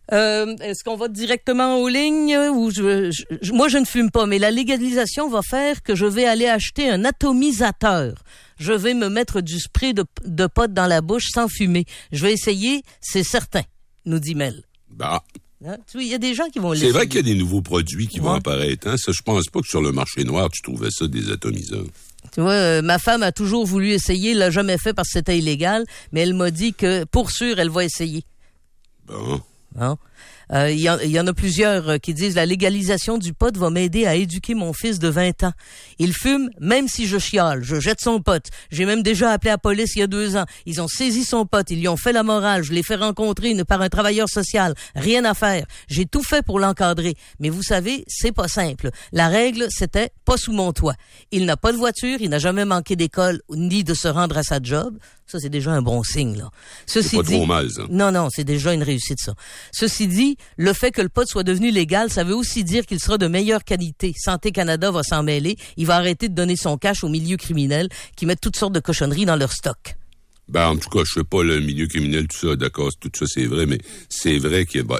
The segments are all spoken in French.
Est-ce qu'on va directement aux lignes ou moi je ne fume pas, mais la légalisation va faire que je vais aller acheter un atomisateur. Je vais me mettre du spray de pot dans la bouche sans fumer. Je vais essayer, c'est certain, nous dit Mel. Bah. Hein? Tu vois, il y a des gens qui vont l'essayer. C'est vrai qu'il y a des nouveaux produits qui vont apparaître. Hein? Ça, je pense pas que sur le marché noir, tu trouvais ça des atomiseurs. Tu vois, ma femme a toujours voulu essayer, elle l'a jamais fait parce que c'était illégal, mais elle m'a dit que pour sûr, elle va essayer. Bon. Hein? Il y en a plusieurs qui disent la légalisation du pot va m'aider à éduquer mon fils de 20 ans. Il fume même si je chiale, je jette son pot. J'ai même déjà appelé la police il y a 2 ans. Ils ont saisi son pot, ils lui ont fait la morale, je l'ai fait rencontrer par un travailleur social. Rien à faire. J'ai tout fait pour l'encadrer. Mais vous savez, c'est pas simple. La règle, c'était pas sous mon toit. Il n'a pas de voiture, il n'a jamais manqué d'école ni de se rendre à sa job. Ça, c'est déjà un bon signe, là. Ceci c'est pas dit, trop mal, ça. Non, c'est déjà une réussite, ça. Ceci dit, le fait que le pot soit devenu légal, ça veut aussi dire qu'il sera de meilleure qualité. Santé Canada va s'en mêler. Il va arrêter de donner son cash aux milieux criminels qui mettent toutes sortes de cochonneries dans leur stock. Ben, en tout cas, je sais pas le milieu criminel, tout ça, d'accord, tout ça, c'est vrai, mais c'est vrai qu'il va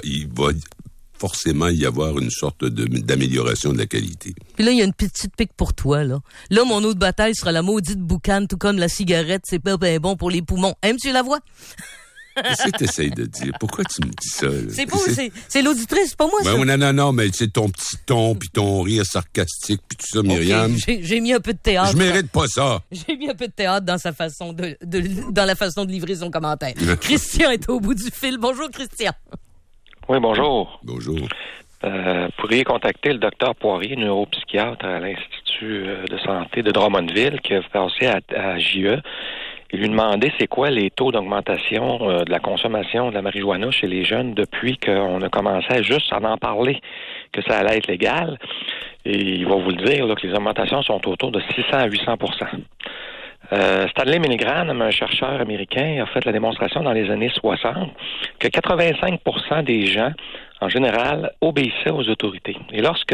forcément y avoir une sorte d'amélioration de la qualité. Puis là, il y a une petite pique pour toi, là. Là, mon eau de bataille sera la maudite boucane, tout comme la cigarette, c'est pas bien bon pour les poumons. Hein, monsieur Lavoie? Qu'est-ce que t'essayes de dire? Pourquoi tu me dis ça, là? C'est l'auditrice, c'est pas moi, ça. Non, mais c'est ton petit ton, puis ton rire sarcastique, puis tout ça, Myriam. Okay, j'ai mis un peu de théâtre. Je mérite pas ça. J'ai mis un peu de théâtre dans sa façon dans la façon de livrer son commentaire. Christian est au bout du fil. Bonjour, Christian. Oui, bonjour. Bonjour. Vous pourriez contacter le docteur Poirier, neuropsychiatre à l'Institut de santé de Drummondville, qui a passé à JE. Et lui demander c'est quoi les taux d'augmentation de la consommation de la marijuana chez les jeunes depuis qu'on a commencé à juste en parler, que ça allait être légal. Et il va vous le dire là, que les augmentations sont autour de 600 à 800%. Stanley Milgram, un chercheur américain, a fait la démonstration dans les années 60 que 85% des gens, en général, obéissaient aux autorités. Et lorsque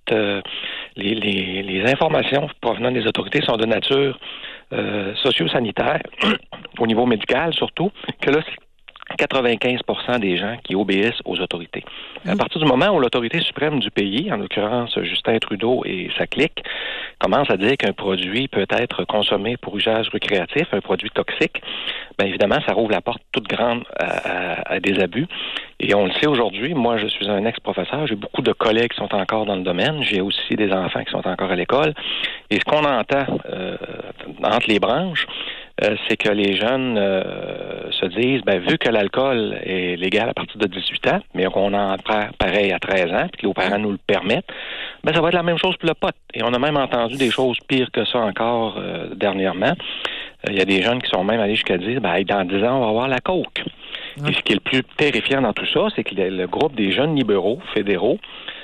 les informations provenant des autorités sont de nature socio-sanitaire, au niveau médical surtout, que là, 95% des gens qui obéissent aux autorités. À partir du moment où l'autorité suprême du pays, en l'occurrence Justin Trudeau et sa clique, commence à dire qu'un produit peut être consommé pour usage récréatif, un produit toxique, bien évidemment, ça rouvre la porte toute grande à des abus. Et on le sait aujourd'hui, moi je suis un ex-professeur, j'ai beaucoup de collègues qui sont encore dans le domaine, j'ai aussi des enfants qui sont encore à l'école. Et ce qu'on entend entre les branches, c'est que les jeunes se disent, vu que l'alcool est légal à partir de 18 ans, mais qu'on en prend pareil à 13 ans, puis que les parents nous le permettent, ça va être la même chose pour le pot. Et on a même entendu des choses pires que ça encore dernièrement. Il y a des jeunes qui sont même allés jusqu'à dire, dans 10 ans, on va avoir la coke. Et ce qui est le plus terrifiant dans tout ça, c'est que le groupe des jeunes libéraux fédéraux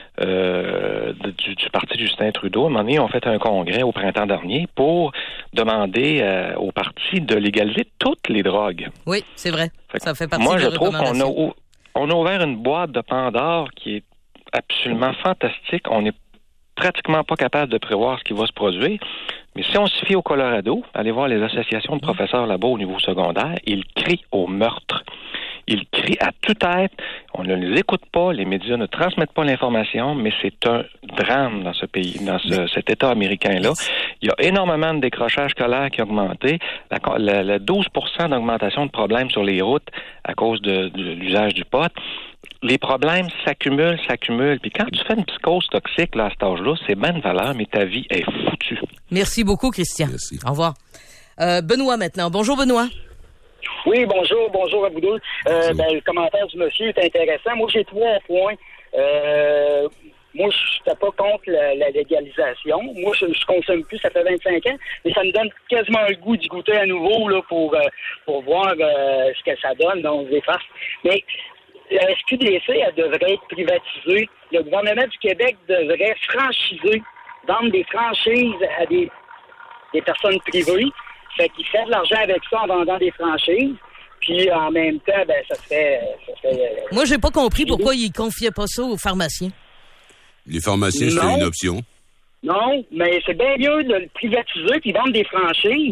du parti de Justin Trudeau, à un moment donné, ont fait un congrès au printemps dernier pour demander au parti de légaliser toutes les drogues. Oui, c'est vrai. Ça fait partie moi, de je trouve qu'on a ouvert une boîte de Pandore qui est absolument fantastique. On n'est pratiquement pas capable de prévoir ce qui va se produire. Mais si on se fie au Colorado, allez voir les associations de professeurs là-bas au niveau secondaire, ils crient au meurtre. Ils crient à tue-tête. On ne les écoute pas. Les médias ne transmettent pas l'information, mais c'est un drame dans ce pays, dans cet État américain-là. Il y a énormément de décrochage scolaire qui a augmenté. Le 12% d'augmentation de problèmes sur les routes à cause de l'usage du pot. Les problèmes s'accumulent. Puis quand tu fais une psychose toxique là, à cet âge-là, c'est bien de valeur, mais ta vie est foutue. Merci beaucoup, Christian. Merci. Au revoir. Benoît maintenant. Bonjour, Benoît. Oui, bonjour à vous deux. Le commentaire du monsieur est intéressant. Moi, j'ai 3 points. Moi, je n'étais pas contre la légalisation. Moi, je consomme plus, ça fait 25 ans, mais ça me donne quasiment le goût d'y goûter à nouveau là, pour voir ce que ça donne dans les farces. Mais la SQDC, elle devrait être privatisée. Le gouvernement du Québec devrait franchiser, vendre des franchises à des personnes privées. Fait qu'il fait de l'argent avec ça en vendant des franchises. Puis en même temps, ça fait Moi, j'ai pas compris pourquoi ils confiaient pas ça aux pharmaciens. Les pharmaciens, c'est une option. Non, mais c'est bien mieux de le privatiser puis vendre des franchises.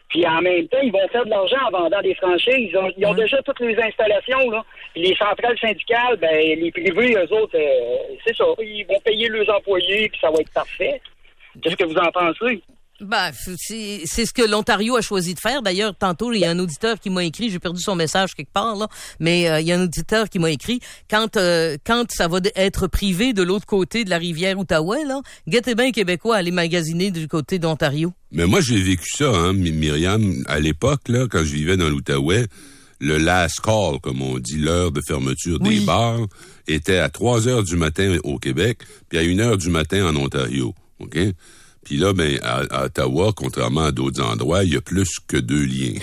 Puis en même temps, ils vont faire de l'argent en vendant des franchises. Ils ont déjà toutes les installations, là. Puis les centrales syndicales, ben les privés, eux autres, c'est ça. Ils vont payer leurs employés, puis ça va être parfait. Qu'est-ce que vous en pensez? Ben, c'est ce que l'Ontario a choisi de faire. D'ailleurs, tantôt, il y a un auditeur qui m'a écrit, j'ai perdu son message quelque part, là, mais il y a un auditeur qui m'a écrit, quand ça va être privé de l'autre côté de la rivière Outaouais, là, guettez bien Québécois à aller magasiner du côté d'Ontario. Mais moi, j'ai vécu ça, hein, Myriam, à l'époque, là, quand je vivais dans l'Outaouais, le last call, comme on dit, l'heure de fermeture des bars, était à 3 heures du matin au Québec, puis à 1 heure du matin en Ontario, OK? Puis là, ben, à Ottawa, contrairement à d'autres endroits, il y a plus que 2 liens.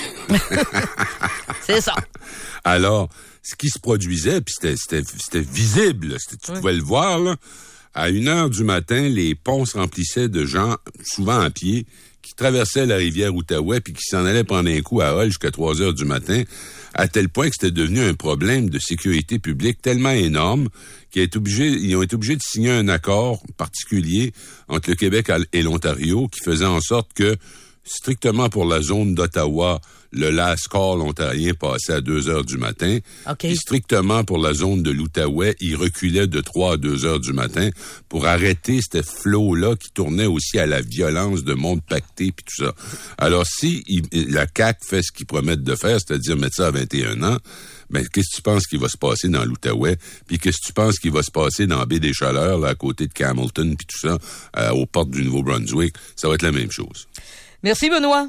C'est ça. Alors, ce qui se produisait, puis c'était visible, tu pouvais le voir, là, à 1 heure du matin, les ponts se remplissaient de gens, souvent à pied, qui traversaient la rivière Outaouais puis qui s'en allaient prendre un coup à Hull jusqu'à 3 heures du matin, à tel point que c'était devenu un problème de sécurité publique tellement énorme qu'ils ont été obligés de signer un accord particulier entre le Québec et l'Ontario qui faisait en sorte que, strictement pour la zone d'Ottawa, le last call ontarien passait à 2 heures du matin. Okay. Puis strictement pour la zone de l'Outaouais, il reculait de 3 à 2 heures du matin pour arrêter ce flot-là qui tournait aussi à la violence de monde pacté puis tout ça. Alors, si la CAQ fait ce qu'ils promettent de faire, c'est-à-dire mettre ça à 21 ans, ben, qu'est-ce que tu penses qu'il va se passer dans l'Outaouais? Puis qu'est-ce que tu penses qu'il va se passer dans la baie des Chaleurs, là, à côté de Campbellton puis tout ça, aux portes du Nouveau-Brunswick? Ça va être la même chose. Merci, Benoît.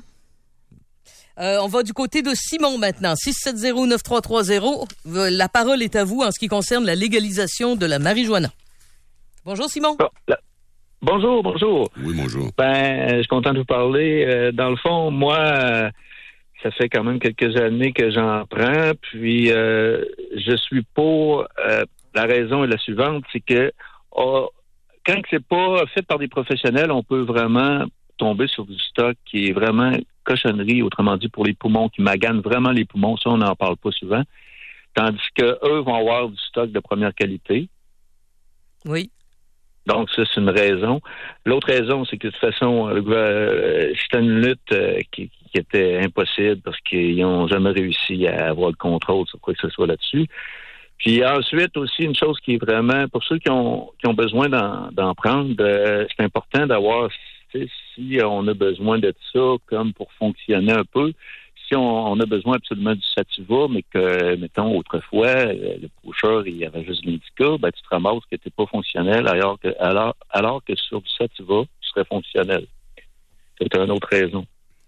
On va du côté de Simon maintenant. 670-9330. La parole est à vous en ce qui concerne la légalisation de la marijuana. Bonjour, Simon. Bonjour. Oui, bonjour. Je suis content de vous parler. Dans le fond, moi, ça fait quand même quelques années que j'en prends. Puis, je suis pour... la raison est la suivante, c'est que quand c'est pas fait par des professionnels, on peut vraiment tomber sur du stock qui est vraiment cochonnerie, autrement dit pour les poumons, qui maganent vraiment les poumons. Ça, on n'en parle pas souvent. Tandis que eux vont avoir du stock de première qualité. Oui. Donc, ça, c'est une raison. L'autre raison, c'est que de toute façon, c'était une lutte qui était impossible parce qu'ils n'ont jamais réussi à avoir le contrôle sur quoi que ce soit là-dessus. Puis ensuite, aussi, une chose qui est vraiment, pour ceux qui ont besoin d'en prendre, c'est important d'avoir, si on a besoin de ça comme pour fonctionner un peu, si on a besoin absolument du sativa, mais que, mettons, autrefois, le pusher, il y avait juste l'indica, ben, tu te ramasses que tu n'es pas fonctionnel, alors que sur du sativa, tu serais fonctionnel. C'est une autre raison.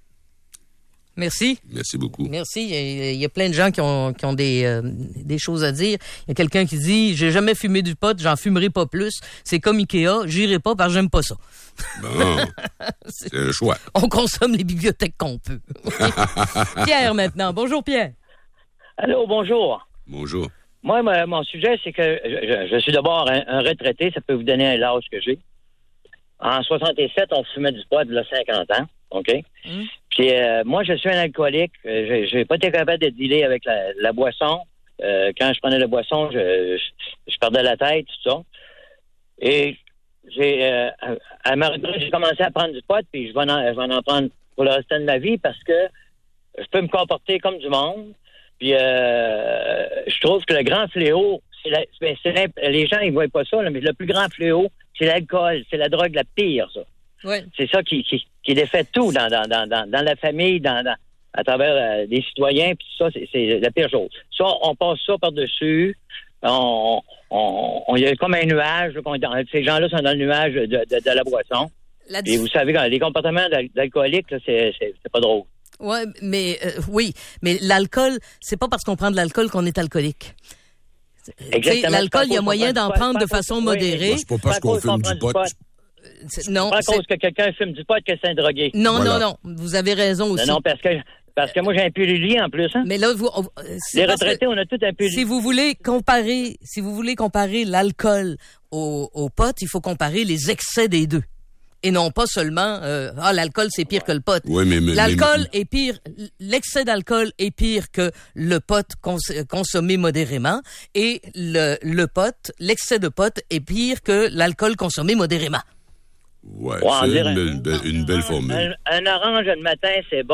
Merci. Merci beaucoup. Merci. Il y a plein de gens qui ont des choses à dire. Il y a quelqu'un qui dit « J'ai jamais fumé du pot, j'en fumerai pas plus. C'est comme Ikea, j'irai pas parce que j'aime pas ça. » Bon, c'est un choix. On consomme les bibliothèques qu'on peut. Pierre, maintenant. Bonjour, Pierre. Allô, bonjour. Bonjour. Moi, mon sujet, c'est que je suis d'abord un retraité. Ça peut vous donner l'âge que j'ai. En 67, on fumait du pot de 50 ans. OK? Puis moi, je suis un alcoolique. J'ai pas été capable de dealer avec la boisson. Quand je prenais la boisson, je perdais la tête, tout ça. Et à ma retraite, j'ai commencé à prendre du pot, puis je vais en prendre pour le restant de ma vie parce que je peux me comporter comme du monde. Puis je trouve que le grand fléau, les gens, ils voient pas ça, là, mais le plus grand fléau, c'est l'alcool. C'est la drogue la pire, ça. Oui. C'est ça qui défait tout dans la famille, à travers les citoyens, puis ça, c'est la pire chose. Ça, on passe ça par-dessus. Il y a comme un nuage. Ces gens-là sont dans le nuage de la boisson. Et vous savez, les comportements d'alcooliques, là, c'est pas drôle. Ouais, mais mais l'alcool, c'est pas parce qu'on prend de l'alcool qu'on est alcoolique. Exactement. L'alcool, il y a moyen d'en prendre de façon modérée. C'est pas parce qu'on fume du pot. Non, pas à cause que quelqu'un fume du pot que c'est un drogué. Non, voilà. Non. Vous avez raison aussi. Non, parce que moi, j'ai un pullulier en plus. Hein? Mais là, les retraités, on a tout un pullulier. Si vous voulez comparer l'alcool au pot, il faut comparer les excès des deux. Et non pas seulement, l'alcool, c'est pire que le pot. Oui, mais l'alcool est pire, l'excès d'alcool est pire que le pot consommé modérément. Et le pot, l'excès de pot est pire que l'alcool consommé modérément. Ouais, c'est une belle formule. Un orange le matin, c'est bon.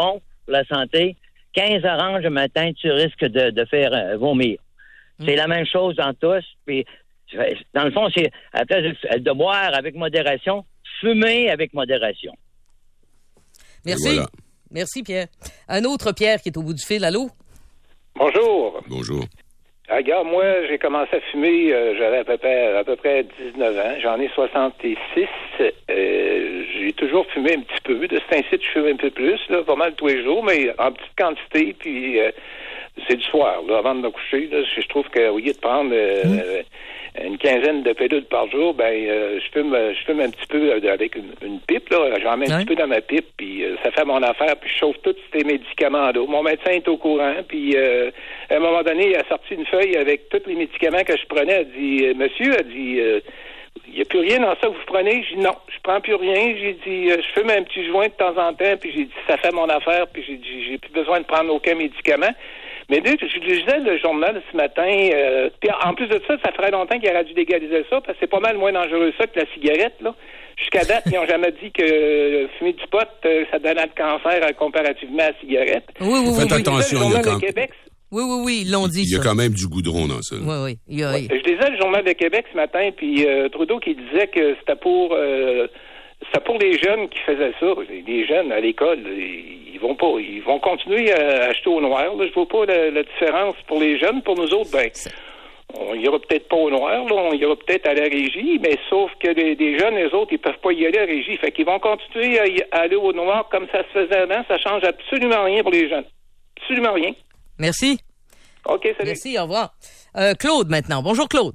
pour la santé. 15 oranges le matin, tu risques de faire vomir. C'est la même chose dans tous. Puis, dans le fond, c'est à la place de boire avec modération, fumer avec modération. Merci. Voilà. Merci, Pierre. Un autre Pierre qui est au bout du fil. Allô? Bonjour. Bonjour. Regarde, moi, j'ai commencé à fumer, j'avais à peu près 19 ans. J'en ai 66. J'ai toujours fumé un petit peu. De ce temps-ci, je fume un peu plus, là, pas mal tous les jours, mais en petite quantité. Puis c'est du soir, là, avant de me coucher. Là, je trouve qu'au lieu de prendre une quinzaine de pilules par jour, je fume un petit peu avec une pipe, là. J'en mets un petit peu dans ma pipe, puis ça fait mon affaire, puis je chauffe tous ces médicaments-là. Mon médecin est au courant, puis à un moment donné, il a sorti une feuille avec tous les médicaments que je prenais. Elle dit, monsieur, il n'y a plus rien dans ça que vous prenez. J'ai dit, non, je prends plus rien. J'ai dit, je fume un petit joint de temps en temps, puis j'ai dit, ça fait mon affaire, puis j'ai dit, j'ai plus besoin de prendre aucun médicament. Mais dès que je lisais le journal ce matin, puis en plus de ça, ça ferait longtemps qu'il aurait dû légaliser ça, parce que c'est pas mal moins dangereux ça que la cigarette, là. Jusqu'à date, ils n'ont jamais dit que fumer du pot, ça donnait le cancer comparativement à la cigarette. Oui. Faites attention, il y a quand même... Oui, ils l'ont dit. Il y a quand même du goudron dans ça. Oui. Je lisais le Journal de Québec ce matin, puis Trudeau qui disait que c'était pour les jeunes qui faisaient ça. Les jeunes à l'école, ils vont continuer à acheter au noir. Là. Je vois pas la différence pour les jeunes. Pour nous autres, on y aura peut-être pas au noir, là, on y aura peut-être à la régie, mais sauf que les jeunes, les autres, ils peuvent pas y aller à la régie. Fait qu'ils vont continuer à aller au noir comme ça se faisait avant. Ça change absolument rien pour les jeunes. Absolument rien. Merci. OK, salut. Merci, au revoir. Claude, maintenant. Bonjour, Claude.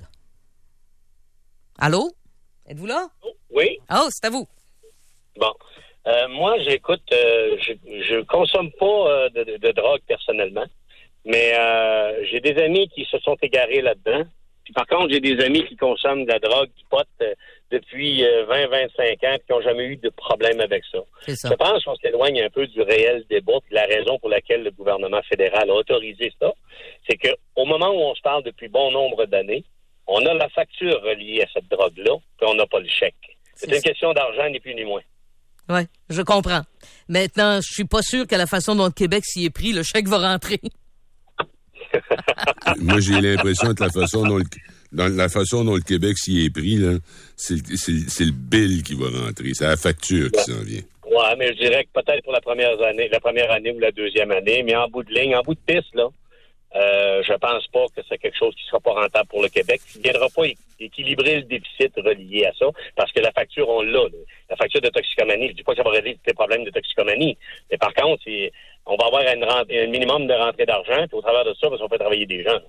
Allô? Êtes-vous là? Oui. Oh, c'est à vous. Bon. Moi, j'écoute, je consomme pas de drogue personnellement, mais j'ai des amis qui se sont égarés là-dedans. Puis par contre, j'ai des amis qui consomment de la drogue, qui potent depuis 20-25 ans, qui n'ont jamais eu de problème avec ça. C'est ça. Je pense qu'on s'éloigne un peu du réel débat, puis la raison pour laquelle le gouvernement fédéral a autorisé ça, c'est qu'au moment où on se parle depuis bon nombre d'années, on a la facture reliée à cette drogue-là, puis on n'a pas le chèque. C'est une question d'argent, ni plus ni moins. Oui, je comprends. Maintenant, je suis pas sûr que la façon dont le Québec s'y est pris, le chèque va rentrer. Moi, j'ai l'impression que la façon dont le Québec s'y est pris, là, c'est le bill qui va rentrer. C'est la facture qui s'en vient. Ouais, mais je dirais que peut-être pour la première année ou la deuxième année, mais en bout de ligne, en bout de piste, là, je pense pas que c'est quelque chose qui sera pas rentable pour le Québec. Il ne viendra pas équilibrer le déficit relié à ça, parce que la facture, on l'a. La facture de toxicomanie, je dis pas que ça va régler tous les problèmes de toxicomanie, mais par contre, on va avoir un minimum de rentrée d'argent, puis au travers de ça, parce qu'on fait travailler des gens.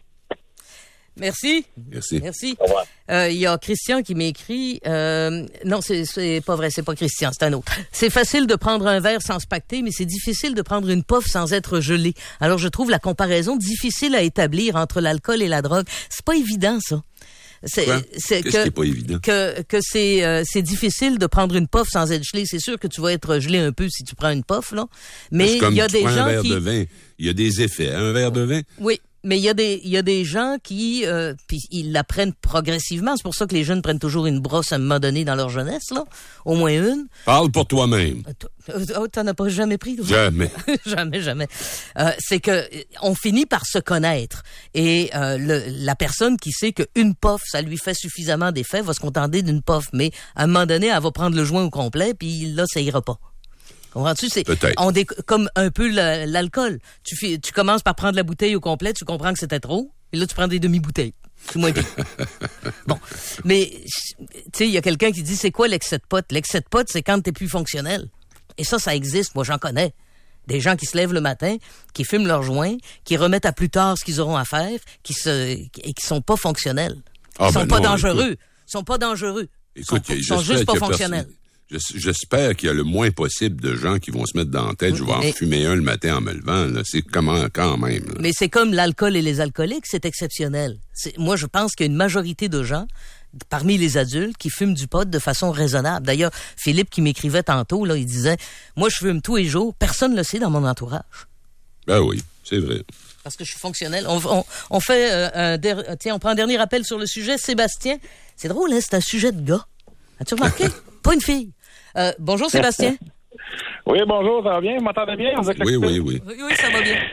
Merci. Au revoir. Il y a Christian qui m'écrit, non, c'est pas vrai, c'est pas Christian, c'est un autre. C'est facile de prendre un verre sans se pacter, mais c'est difficile de prendre une puff sans être gelé. Alors je trouve la comparaison difficile à établir entre l'alcool et la drogue. C'est pas évident, ça. Qu'est-ce qui est pas évident? Que c'est difficile de prendre une puff sans être gelé. C'est sûr que tu vas être gelé un peu si tu prends une puff, là. Mais il y a des gens un verre de vin, il y a des effets. Un verre de vin? Oui. Mais il y a des gens qui puis ils la prennent progressivement. C'est pour ça que les jeunes prennent toujours une brosse à un moment donné dans leur jeunesse, là. Au moins une. Parle pour toi-même. T'en as pas jamais pris? Jamais. jamais. C'est que on finit par se connaître. Et la personne qui sait qu'une puff, ça lui fait suffisamment d'effet, va se contenter d'une puff. Mais à un moment donné, elle va prendre le joint au complet, puis là, ça ira pas. Comprends-tu? Comme un peu l'alcool. Tu commences par prendre la bouteille au complet, tu comprends que c'était trop, et là, tu prends des demi-bouteilles. C'est moins pire. Bon. Mais, tu sais, il y a quelqu'un qui dit, c'est quoi l'excès de pot? L'excès de pot, c'est quand t'es plus fonctionnel. Et ça existe. Moi, j'en connais. Des gens qui se lèvent le matin, qui fument leur joint, qui remettent à plus tard ce qu'ils auront à faire, et qui sont pas fonctionnels. Ils sont pas dangereux. Ils sont pas dangereux. Écoute, ils sont juste pas fonctionnels. J'espère qu'il y a le moins possible de gens qui vont se mettre dans la tête, je vais en fumer un le matin en me levant. Là. C'est comment quand même. Là. Mais c'est comme l'alcool et les alcooliques, c'est exceptionnel. Moi, je pense qu'il y a une majorité de gens, parmi les adultes, qui fument du pot de façon raisonnable. D'ailleurs, Philippe qui m'écrivait tantôt, là, il disait, moi, je fume tous les jours, personne ne le sait dans mon entourage. Ben oui, c'est vrai. Parce que je suis fonctionnel. On fait on prend un dernier appel sur le sujet. Sébastien, c'est drôle, hein, c'est un sujet de gars. As-tu remarqué? Pas une fille. Bonjour Sébastien. Oui, bonjour, ça va bien? Vous m'entendez bien? Oui. Oui, ça va bien.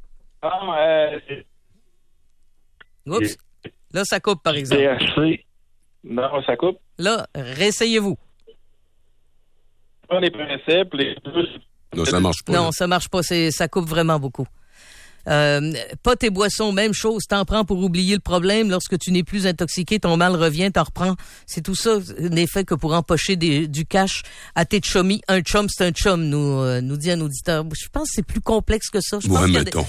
Oups. Là, ça coupe, par exemple. THC. Non, ça coupe. Là, réessayez-vous. Pas les principes, les deux. Non, ça marche pas. Non, là. ça marche pas. Ça coupe vraiment beaucoup. Potes et boissons, même chose. T'en prends pour oublier le problème. Lorsque tu n'es plus intoxiqué, ton mal revient, t'en reprends. C'est tout ça, n'est fait que pour empocher du cash à tes chummies. Un chum, c'est un chum, nous dit un auditeur. Je pense que c'est plus complexe que ça. Ouais, mettons.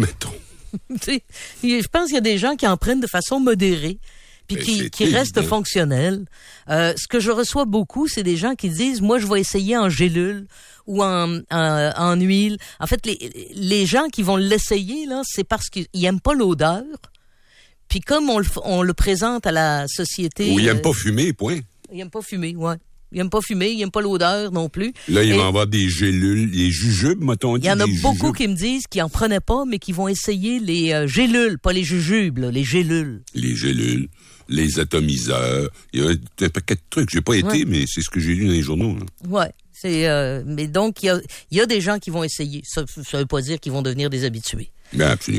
Je pense qu'il y a des gens qui en prennent de façon modérée puis qui restent fonctionnels. Ce que je reçois beaucoup, c'est des gens qui disent, moi, je vais essayer en gélule ou en huile. En fait, les gens qui vont l'essayer, là, c'est parce qu'ils aiment pas l'odeur. Puis comme on le présente à la société... Ou ils aiment pas fumer, point. Ils aiment pas fumer, ouais. Ils aiment pas fumer, ils aiment pas l'odeur non plus. Là, il va y avoir des gélules, les jujubes, m'a-t-on dit. Il y en a beaucoup qui me disent qu'ils en prenaient pas, mais qui vont essayer les gélules, pas les jujubes, là, les gélules. Les gélules, les atomiseurs. Il y a un paquet de trucs. J'ai pas été, mais c'est ce que j'ai lu dans les journaux. Là. Ouais. Mais donc, il y a des gens qui vont essayer. Ça veut pas dire qu'ils vont devenir des habitués. Ben, absolument.